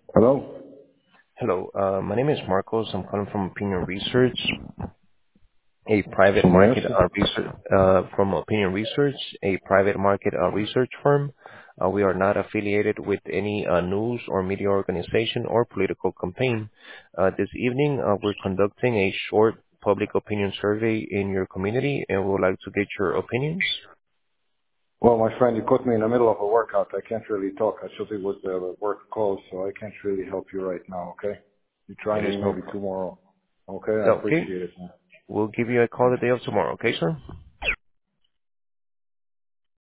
Hello? Hello, my name is Marcos. I'm calling from Opinion Research, a private From where, market sir? research from Opinion Research, a private market research firm. We are not affiliated with any news or media organization or political campaign. This evening, we're conducting a short public opinion survey in your community, and we would like to get your opinions. Well, my friend, you caught me in the middle of a workout. I can't really talk. I thought it was the work call, so I can't really help you right now, okay? You try It is me no maybe problem. tomorrow. Okay, I Okay, appreciate it, man. we'll give you a call the day of tomorrow. Okay, sir?